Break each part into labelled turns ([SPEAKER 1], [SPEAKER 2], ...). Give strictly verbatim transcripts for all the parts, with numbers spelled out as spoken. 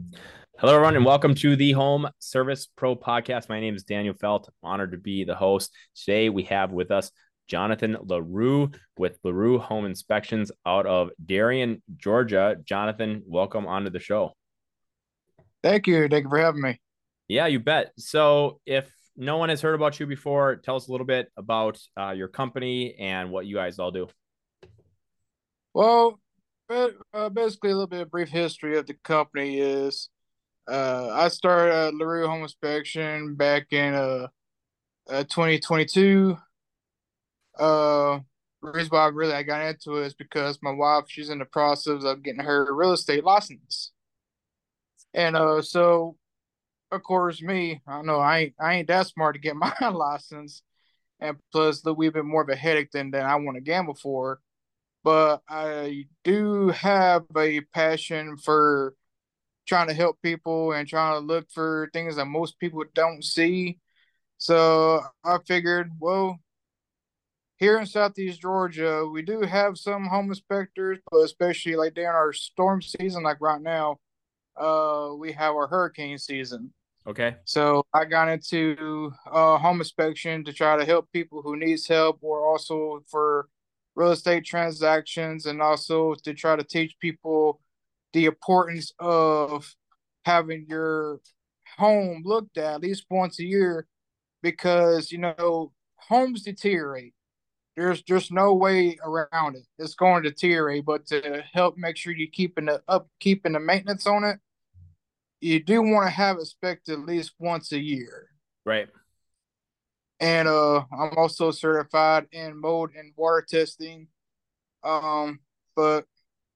[SPEAKER 1] Hello, everyone, and welcome to the Home Service Pro Podcast. My name is Daniel Felt. I'm honored to be the host. Today, we have with us Jonathan LaRue with LaRue Home Inspections out of Darien, Georgia. Jonathan, welcome onto the show.
[SPEAKER 2] Thank you. Thank you for having me.
[SPEAKER 1] Yeah, you bet. So, if no one has heard about you before, tell us a little bit about uh, your company and what you guys all do.
[SPEAKER 2] Well, ba- uh, basically, a little bit of brief history of the company is uh, I started uh, LaRue Home Inspection back in uh, uh, twenty twenty-two. Uh, the reason why I really I got into it is because my wife, she's in the process of getting her real estate license. And uh, so, of course, me, I know I ain't, I ain't that smart to get my license. And plus, a wee bit more of a headache than, than I want to gamble for. But I do have a passion for trying to help people and trying to look for things that most people don't see. So I figured, well, here in Southeast Georgia, we do have some home inspectors, but especially like during our storm season, like right now, uh, we have our hurricane season.
[SPEAKER 1] Okay.
[SPEAKER 2] So I got into uh, home inspection to try to help people who needs help, or also for real estate transactions, and also to try to teach people the importance of having your home looked at at least once a year, because you know homes deteriorate. There's just no way around it. It's going to deteriorate, but to help make sure you're keeping the upkeep and the maintenance on it, you do want to have it inspected at least once a year.
[SPEAKER 1] Right.
[SPEAKER 2] And uh, I'm also certified in mold and water testing. Um, but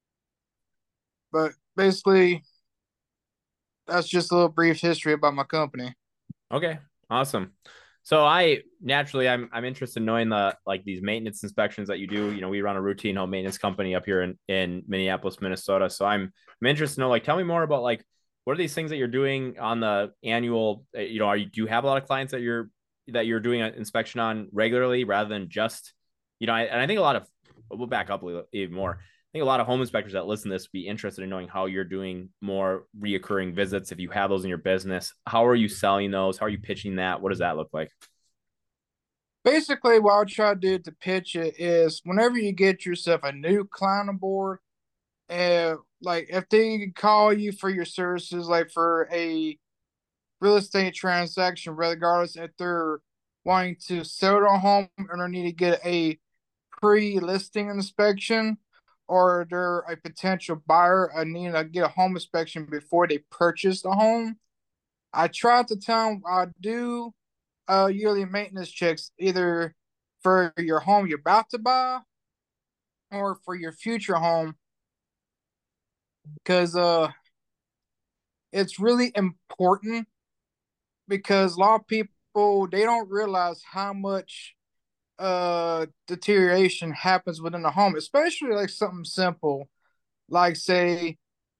[SPEAKER 2] but basically, that's just a little brief history about my company.
[SPEAKER 1] Okay. Awesome. So I naturally I'm I'm interested in knowing the like these maintenance inspections that you do. You know, we run a routine home maintenance company up here in, in Minneapolis, Minnesota. So I'm I'm interested to know, like, tell me more about, like, what are these things that you're doing on the annual, uh, you know, are you do you have a lot of clients that you're that you're doing an inspection on regularly rather than just, you know, I, and I think a lot of, we'll back up a little even more. I think a lot of home inspectors that listen to this would be interested in knowing how you're doing more reoccurring visits. If you have those in your business, how are you selling those? How are you pitching that? What does that look like?
[SPEAKER 2] Basically, what I'll try to do to pitch it is whenever you get yourself a new client on board, and like if they call you for your services, like for a real estate transaction, regardless if they're wanting to sell their home or they need to get a pre-listing inspection, or they're a potential buyer and need to get a home inspection before they purchase the home. I try to tell them I do uh, yearly maintenance checks either for your home you're about to buy or for your future home, because uh it's really important, because a lot of people they don't realize how much uh deterioration happens within the home, especially like something simple, like say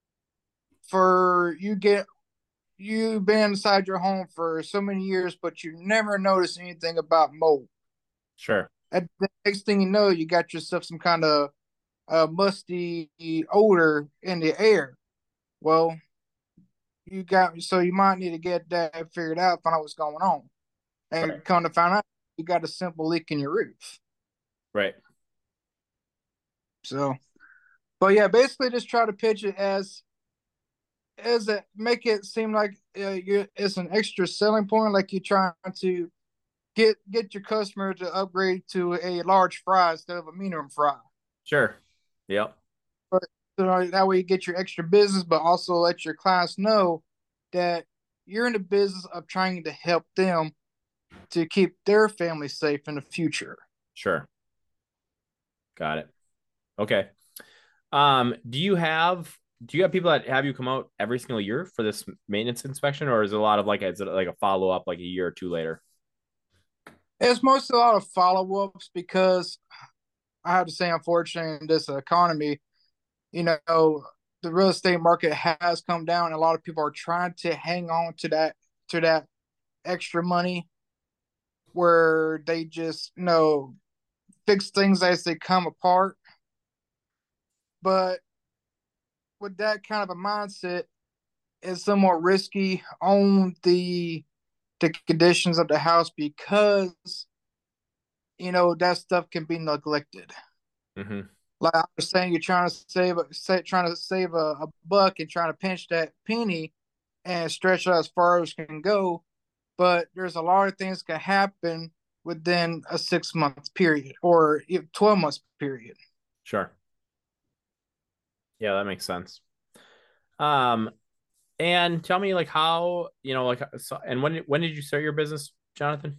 [SPEAKER 2] for you get you've been inside your home for so many years, but you never notice anything about mold.
[SPEAKER 1] Sure.
[SPEAKER 2] And the next thing you know, you got yourself some kind of uh, musty odor in the air. Well, you got so you might need to get that figured out, find out what's going on,
[SPEAKER 1] Right.
[SPEAKER 2] and come to find out you got a simple leak in your roof.
[SPEAKER 1] Right.
[SPEAKER 2] So, but yeah, basically just try to pitch it as as a make it seem like uh, you it's an extra selling point, like you're trying to get get your customer to upgrade to a large fry instead of a medium fry.
[SPEAKER 1] Sure. Yep.
[SPEAKER 2] But so that way you get your extra business, but also let your clients know that you're in the business of trying to help them to keep their family safe in the future.
[SPEAKER 1] Sure. Got it. Okay. Um, do you have do you have people that have you come out every single year for this maintenance inspection, or is it a lot of, like, is it like a follow up like a year or two later?
[SPEAKER 2] It's mostly a lot of follow ups, because I have to say, unfortunately, in this economy, you know, the real estate market has come down, and a lot of people are trying to hang on to that to that extra money, where they just you know fix things as they come apart. But with that kind of a mindset, is somewhat risky on the the conditions of the house because you know that stuff can be neglected.
[SPEAKER 1] Mm-hmm.
[SPEAKER 2] Like I was saying, you're trying to save a say, trying to save a, a buck and trying to pinch that penny and stretch it as far as it can go. But there's a lot of things can happen within a six month period or twelve months period.
[SPEAKER 1] Sure. Yeah, that makes sense. Um, and tell me like how, you know, like so, and when when did you start your business, Jonathan?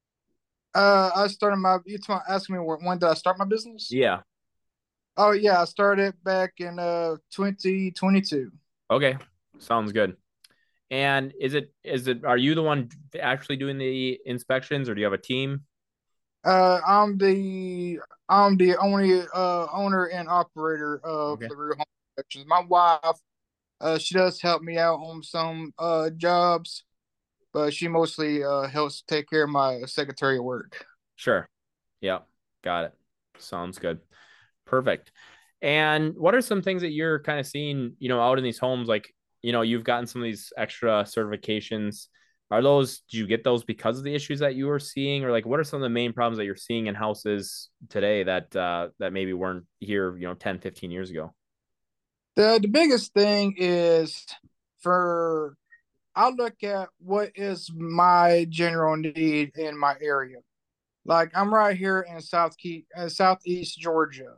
[SPEAKER 2] Uh, I started my. You asking me when did I start my business?
[SPEAKER 1] Yeah.
[SPEAKER 2] Oh yeah, I started back in uh twenty twenty-two.
[SPEAKER 1] Okay. Sounds good. And is it is it are you the one actually doing the inspections or do you have a team?
[SPEAKER 2] Uh, I'm the I'm the only uh owner and operator of
[SPEAKER 1] Okay.
[SPEAKER 2] LaRue Home Inspections. My wife, uh, she does help me out on some uh jobs, but she mostly uh helps take care of my secretarial work.
[SPEAKER 1] Sure. Yeah. Got it. Sounds good. Perfect. And what are some things that you're kind of seeing, you know, out in these homes? Like, you know, you've gotten some of these extra certifications. Are those, do you get those because of the issues that you were seeing? Or like, what are some of the main problems that you're seeing in houses today that, uh, that maybe weren't here, you know, ten, fifteen years ago?
[SPEAKER 2] The the biggest thing is for I look at what is my general need in my area. Like I'm right here in South Key, uh, Southeast Georgia.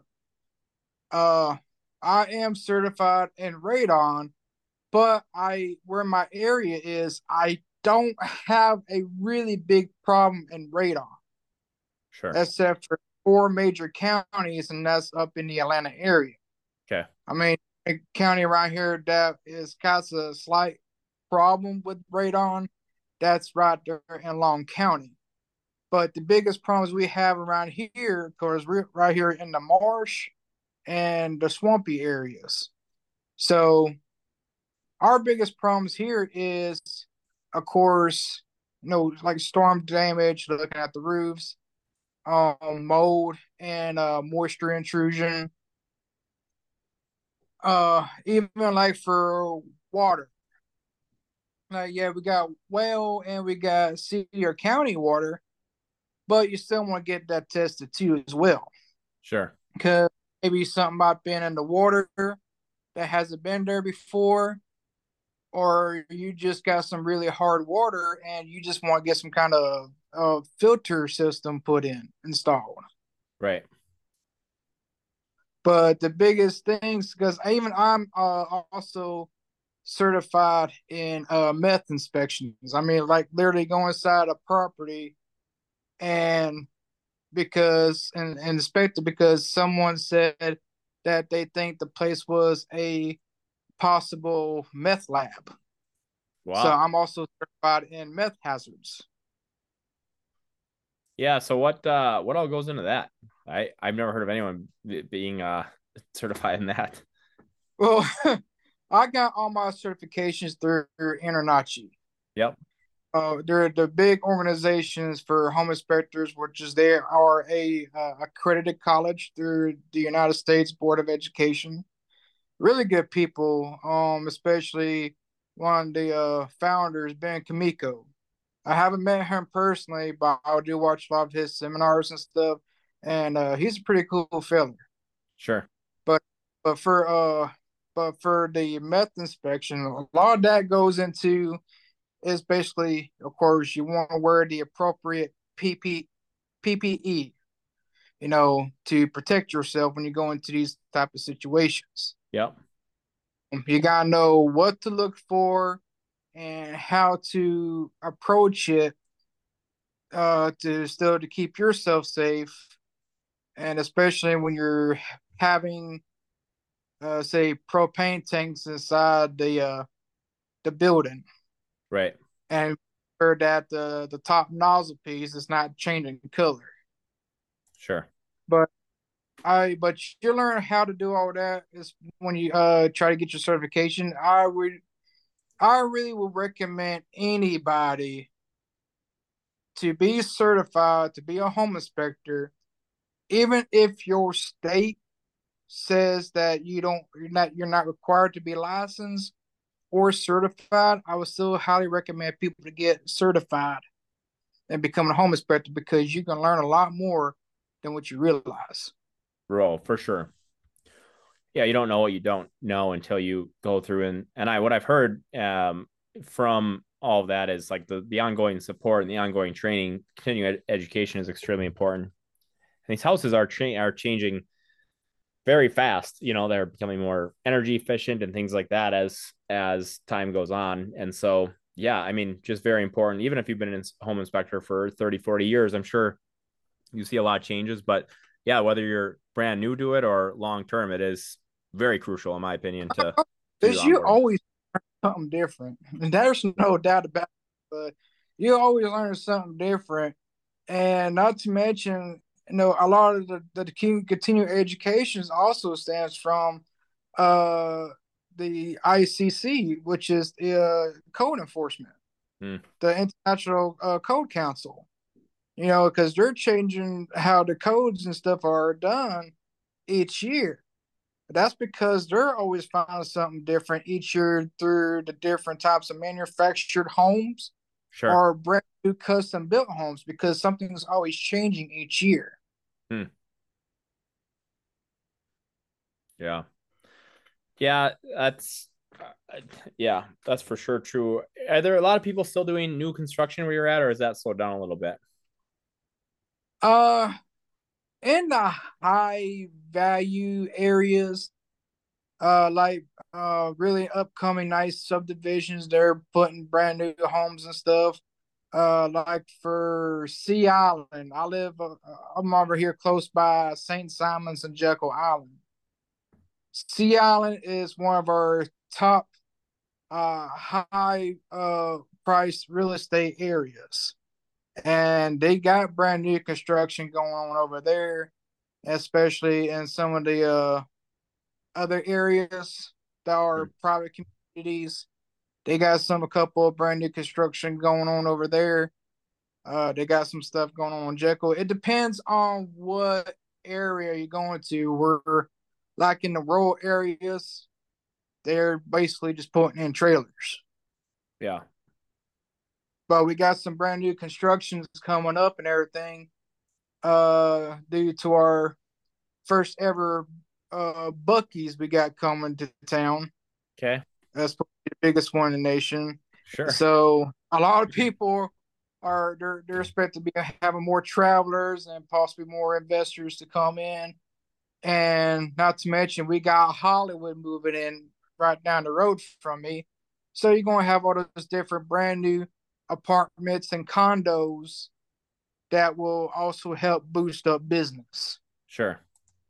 [SPEAKER 2] Uh, I am certified in radon, but I where my area is, I don't have a really big problem in radon,
[SPEAKER 1] Sure.
[SPEAKER 2] except for four major counties, and that's up in the Atlanta area.
[SPEAKER 1] Okay.
[SPEAKER 2] I mean, a county around here that is got a slight problem with radon, that's right there in Long County. But the biggest problems we have around here, because we're right here in the marsh and the swampy areas. So our biggest problems here is, of course, you know, like storm damage, looking at the roofs, um, mold and uh, moisture intrusion. Uh, even like for water, like yeah, we got well and we got city or county water, but you still want to get that tested too as well,
[SPEAKER 1] Sure.
[SPEAKER 2] because maybe something might been in the water that hasn't been there before, or you just got some really hard water and you just want to get some kind of uh, filter system put in installed.
[SPEAKER 1] Right.
[SPEAKER 2] But the biggest things, because even I'm uh, also certified in uh, meth inspections. I mean, like literally go inside a property and because and, and inspect it because someone said that they think the place was a possible meth lab. So
[SPEAKER 1] Wow.
[SPEAKER 2] I'm also certified in meth hazards.
[SPEAKER 1] Yeah. So what, uh, what all goes into that? I, I've never heard of anyone being, uh, certified in that.
[SPEAKER 2] Well, I got all my certifications through InterNACHI.
[SPEAKER 1] Yep.
[SPEAKER 2] Uh, they're the big organizations for home inspectors, which is they are a uh, accredited college through the United States Board of Education. Really good people, um, especially one of the uh, founders, Ben Kamiko. I haven't met him personally, but I do watch a lot of his seminars and stuff, and uh, he's a pretty cool fella.
[SPEAKER 1] Sure.
[SPEAKER 2] But but for uh but for the meth inspection, a lot of that goes into is basically, of course, you want to wear the appropriate P P, P P E, you know, to protect yourself when you go into these type of situations.
[SPEAKER 1] Yep.
[SPEAKER 2] You gotta know what to look for and how to approach it uh, to still to keep yourself safe, and especially when you're having, uh, say, propane tanks inside the uh, the building,
[SPEAKER 1] Right.
[SPEAKER 2] and for that the the top nozzle piece is not changing color.
[SPEAKER 1] Sure.
[SPEAKER 2] But I but you learn how to do all that is when you uh try to get your certification. I would I really would recommend anybody to be certified to be a home inspector, even if your state says that you don't you're not you're not required to be licensed. or certified, I would still highly recommend people to get certified and become a home inspector because you can learn a lot more than what you realize.
[SPEAKER 1] Bro, for sure. Yeah, you don't know what you don't know until you go through and and I what I've heard um from all of that is like the the ongoing support and the ongoing training, continuing ed- education is extremely important. And these houses are cha- are changing very fast. You know, they're becoming more energy efficient and things like that as as time goes on. And so, yeah, I mean, just very important. Even if you've been a home inspector for thirty, forty years, I'm sure you see a lot of changes. But yeah, whether you're brand new to it or long term, it is very crucial, in my opinion, to do the
[SPEAKER 2] Because you
[SPEAKER 1] onboarding.
[SPEAKER 2] always learn something different. And there's no doubt about it. But you always learn something different. And not to mention, you know, a lot of the, the continuing education also stands from uh, the I C C, which is the uh, code enforcement,
[SPEAKER 1] Hmm.
[SPEAKER 2] the International uh, Code Council. You know, because they're changing how the codes and stuff are done each year. That's because they're always finding something different each year through the different types of manufactured homes
[SPEAKER 1] Sure.
[SPEAKER 2] or brand new custom built homes because something's always changing each year.
[SPEAKER 1] Hmm. Yeah. Yeah, that's uh, yeah, that's for sure true. Are there a lot of people still doing new construction where you're at, or is that slowed down a little bit?
[SPEAKER 2] Uh, in the high value areas, uh, like uh, really upcoming nice subdivisions, they're putting brand new homes and stuff. Uh, like for Sea Island, I live. Uh, I'm over here close by Saint Simons and Jekyll Island. Sea Island is one of our top uh, high uh, price real estate areas. And they got brand new construction going on over there, especially in some of the uh, other areas that are private communities. They got some a couple of brand new construction going on over there. Uh, they got some stuff going on in Jekyll. It depends on what area you're going to. We're like in the rural areas, they're basically just putting in trailers.
[SPEAKER 1] Yeah.
[SPEAKER 2] But we got some brand new constructions coming up and everything uh due to our first ever uh Bucky's we got coming to town.
[SPEAKER 1] Okay.
[SPEAKER 2] That's probably the biggest one in the nation.
[SPEAKER 1] Sure.
[SPEAKER 2] So a lot of people are they're they're expected to be having more travelers and possibly more investors to come in. And not to mention we got Hollywood moving in right down the road from me. So you're gonna have all those different brand new apartments and condos that will also help boost up business.
[SPEAKER 1] Sure.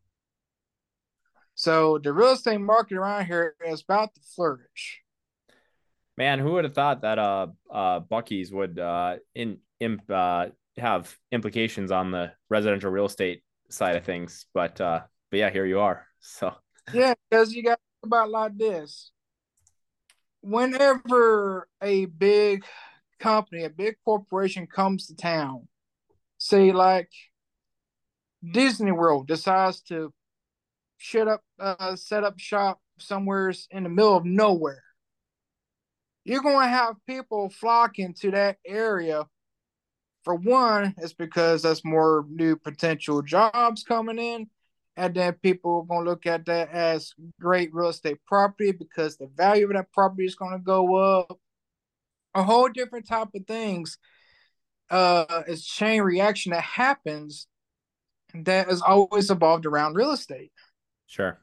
[SPEAKER 2] So the real estate market around here is about to flourish.
[SPEAKER 1] Man, who would have thought that uh uh Bucky's would uh in imp uh have implications on the residential real estate side of things, but uh but yeah, here you are. So
[SPEAKER 2] Yeah, because you got to think about like this. Whenever a big company, a big corporation comes to town, say like Disney World decides to shut up, uh, set up shop somewhere in the middle of nowhere, you're going to have people flocking to that area. For one, it's because that's more new potential jobs coming in. And then people are going to look at that as great real estate property because the value of that property is going to go up. A whole different type of things. Uh, it's chain reaction that happens that is always evolved around real estate.
[SPEAKER 1] sure.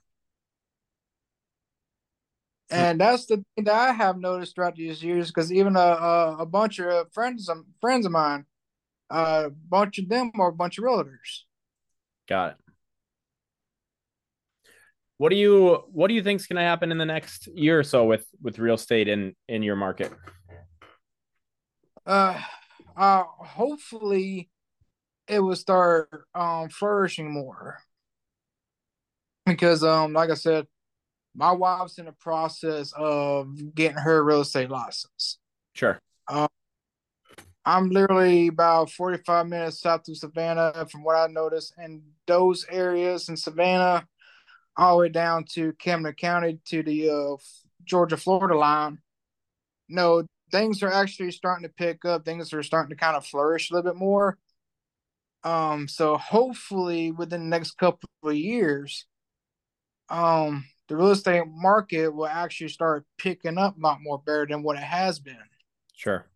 [SPEAKER 1] Hmm.
[SPEAKER 2] And that's the thing that I have noticed throughout these years because even a, a, a bunch of friends, of, friends of mine, a uh, bunch of them are a bunch of realtors.
[SPEAKER 1] Got it. What do you what do you think is going to happen in the next year or so with with real estate in in your market?
[SPEAKER 2] Uh, uh, hopefully it will start um flourishing more because um like I said, my wife's in the process of getting her real estate license.
[SPEAKER 1] Sure.
[SPEAKER 2] Um, I'm literally about forty-five minutes south of Savannah from what I noticed, and those areas in Savannah all the way down to Camden County to the uh, Georgia Florida line. no, things are actually starting to pick up. Things are starting to kind of flourish a little bit more. Um, so hopefully within the next couple of years, um, the real estate market will actually start picking up a lot more better than what it has been.
[SPEAKER 1] Sure.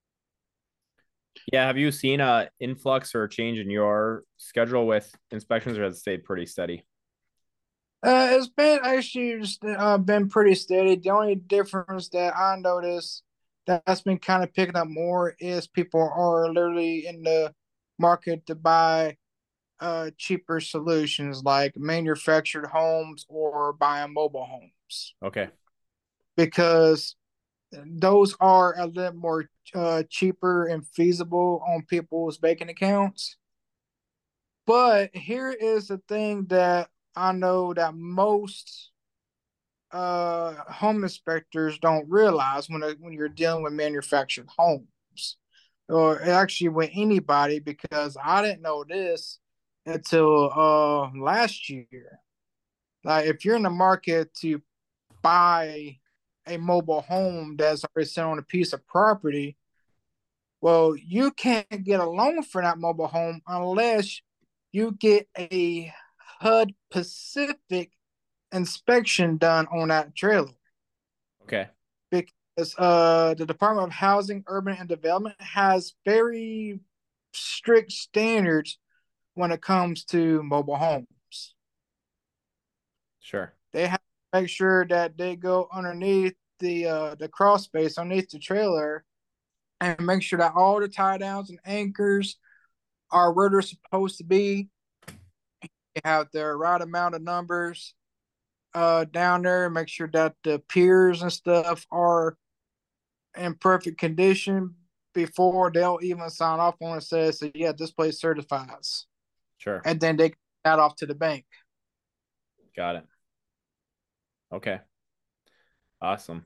[SPEAKER 1] Yeah. Have you seen a influx or a change in your schedule with inspections, or has it stayed pretty steady?
[SPEAKER 2] Uh, it's been actually just, uh, been pretty steady. The only difference that I noticed that's been kind of picking up more is people are literally in the market to buy uh cheaper solutions like manufactured homes or buying mobile homes
[SPEAKER 1] Okay.
[SPEAKER 2] because those are a little more uh, cheaper and feasible on people's banking accounts. But here is the thing that I know that most uh, home inspectors don't realize when when you're dealing with manufactured homes, or actually with anybody, because I didn't know this until uh, last year. Like, if you're in the market to buy a mobile home that's already set on a piece of property, well, you can't get a loan for that mobile home unless you get a H U D Pacific inspection done on that trailer.
[SPEAKER 1] Okay.
[SPEAKER 2] Because uh, the Department of Housing, Urban and Development has very strict standards when it comes to mobile homes.
[SPEAKER 1] Sure.
[SPEAKER 2] They have to make sure that they go underneath the uh, the crawl space underneath the trailer and make sure that all the tie downs and anchors are where they're supposed to be. You have the right amount of numbers uh, down there. Make sure that the piers and stuff are in perfect condition before they'll even sign off on it. Says, so yeah, this place certifies,
[SPEAKER 1] Sure.
[SPEAKER 2] and then they get that off to the bank.
[SPEAKER 1] Got it. Okay. Awesome.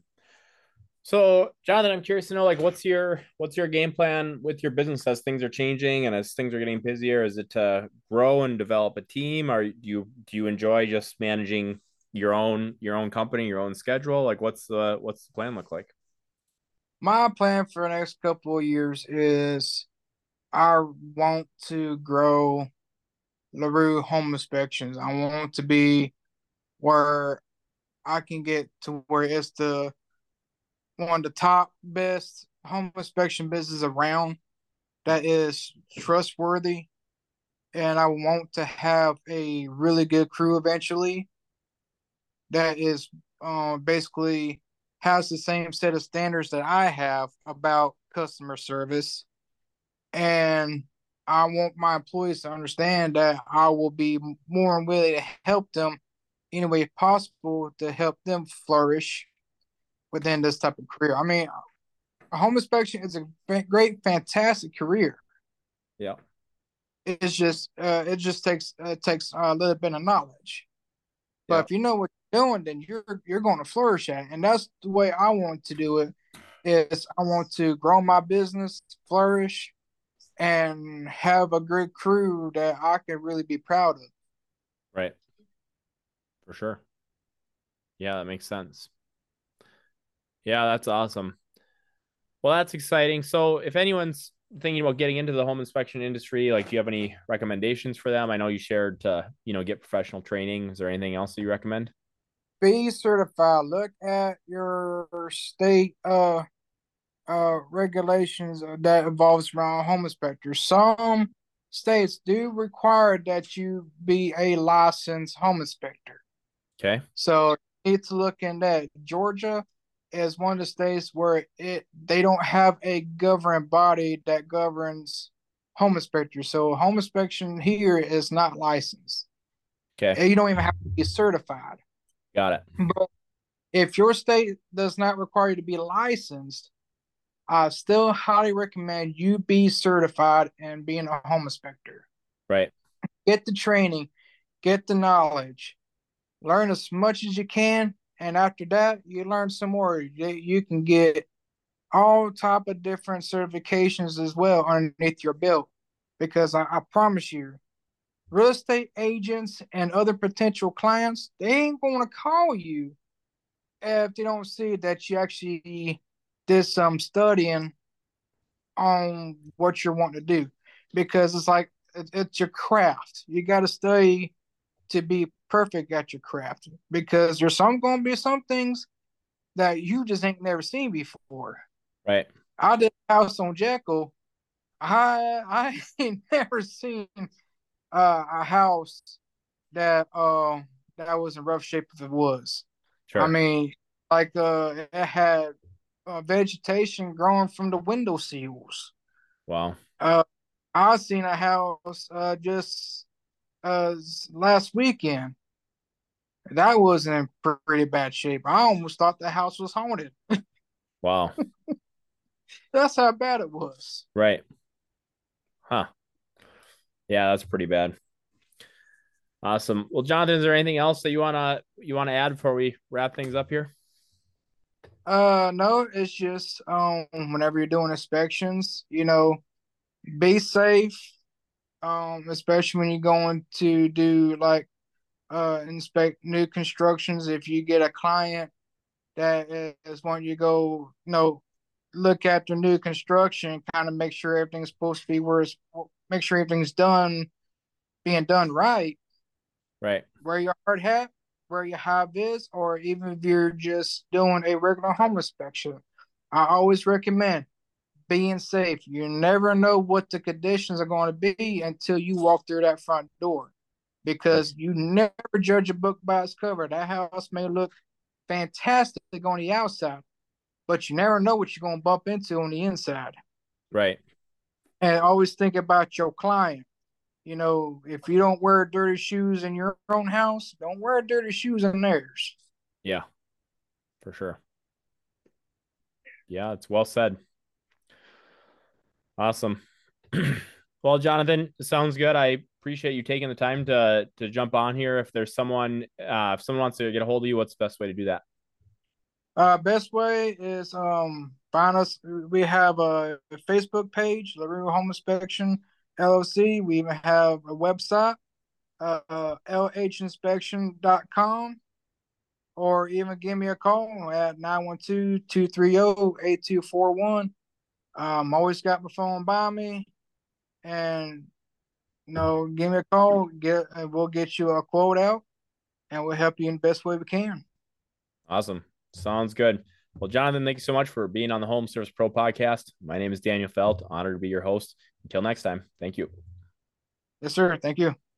[SPEAKER 1] So, Jonathan, I'm curious to know, like, what's your what's your game plan with your business as things are changing and as things are getting busier? Is it to grow and develop a team, or do you do you enjoy just managing your own your own company, your own schedule? Like, what's the what's the plan look like?
[SPEAKER 2] My plan for the next couple of years is I want to grow LaRue Home Inspections. I want to be where I can get to where it's the one of the top best home inspection business around that is trustworthy. And I want to have a really good crew eventually that is uh, basically has the same set of standards that I have about customer service. And I want my employees to understand that I will be more than willing to help them any way possible to help them flourish within this type of career. I mean, a home inspection is a great, fantastic career.
[SPEAKER 1] Yeah.
[SPEAKER 2] It's just, uh, it just takes uh, takes a little bit of knowledge. But
[SPEAKER 1] Yeah.
[SPEAKER 2] if you know what you're doing, then you're you're going to flourish at it. And that's the way I want to do it. Is I want to grow my business, flourish, and have a good crew that I can really be proud of.
[SPEAKER 1] Right. For sure. Yeah, that makes sense. Yeah, that's awesome. Well, that's exciting. So, if anyone's thinking about getting into the home inspection industry, like, do you have any recommendations for them? I know you shared to, you know, get professional training. Is there anything else that you recommend?
[SPEAKER 2] Be certified. Look at your state uh uh regulations that involves around home inspectors. Some states do require that you be a licensed home inspector.
[SPEAKER 1] Okay.
[SPEAKER 2] So you need to look in that. Georgia is one of the states where it they don't have a governing body that governs home inspectors. So home inspection here is not licensed.
[SPEAKER 1] Okay.
[SPEAKER 2] You don't even have to be certified.
[SPEAKER 1] Got it.
[SPEAKER 2] But if your state does not require you to be licensed, I still highly recommend you be certified and being a home inspector.
[SPEAKER 1] Right.
[SPEAKER 2] Get the training, get the knowledge, learn as much as you can, and after that, you learn some more. You can get all type of different certifications as well underneath your belt. Because I, I promise you, real estate agents and other potential clients, they ain't going to call you if they don't see that you actually did some studying on what you're wanting to do, because it's like it, it's your craft. You got to study to be perfect at your craft, because there's some going to be some things that you just ain't never seen before.
[SPEAKER 1] Right.
[SPEAKER 2] I did a house on Jekyll. I I ain't never seen uh, a house that uh that was in rough shape if it was. I
[SPEAKER 1] Sure.
[SPEAKER 2] mean, like uh, it had uh, vegetation growing from the window sills.
[SPEAKER 1] Wow.
[SPEAKER 2] Uh, I seen a house uh just uh last weekend that was in pretty bad shape. I almost thought the house was haunted.
[SPEAKER 1] Wow.
[SPEAKER 2] That's how bad it was.
[SPEAKER 1] Right. Huh. Yeah, that's pretty bad. Awesome. Well, Jonathan, is there anything else that you wanna you wanna add before we wrap things up here?
[SPEAKER 2] Uh, no, it's just um whenever you're doing inspections, you know, be safe. Um, especially when you're going to do like uh inspect new constructions. If you get a client that is wanting you to go, you know, look at the new construction, kind of make sure everything's supposed to be where it's, make sure everything's done, being done right.
[SPEAKER 1] Right.
[SPEAKER 2] Wear your hard hat, wear your high vis, or even if you're just doing a regular home inspection. I always recommend being safe. You never know what the conditions are going to be until you walk through that front door,
[SPEAKER 1] Sure.
[SPEAKER 2] because you never judge a book by its cover. That house may look fantastic on the outside, but you never know what you're going to bump into on the inside.
[SPEAKER 1] Right.
[SPEAKER 2] And always think about your client. You know, if you don't wear dirty shoes in your own house, don't wear dirty shoes in theirs.
[SPEAKER 1] Yeah, for sure. Yeah, it's well said. Awesome. Well, Jonathan, sounds good. I appreciate you taking the time to to jump on here. If there's someone, uh, if someone wants to get a hold of you, what's the best way to do that?
[SPEAKER 2] Uh, best way is um find us. We have a, a Facebook page, LaRue Home Inspection L L C. We even have a website, uh, l h inspection dot com, or even give me a call at nine one two, two three zero, eight two four one. Um, always got my phone by me, and you know, give me a call. Get and we'll get you a quote out, and we'll help you in the best way we can.
[SPEAKER 1] Awesome. Sounds good. Well, Jonathan, thank you so much for being on the Home Service Pro podcast. My name is Daniel Felt. Honored to be your host. Until next time, thank you.
[SPEAKER 2] Yes, sir. Thank you.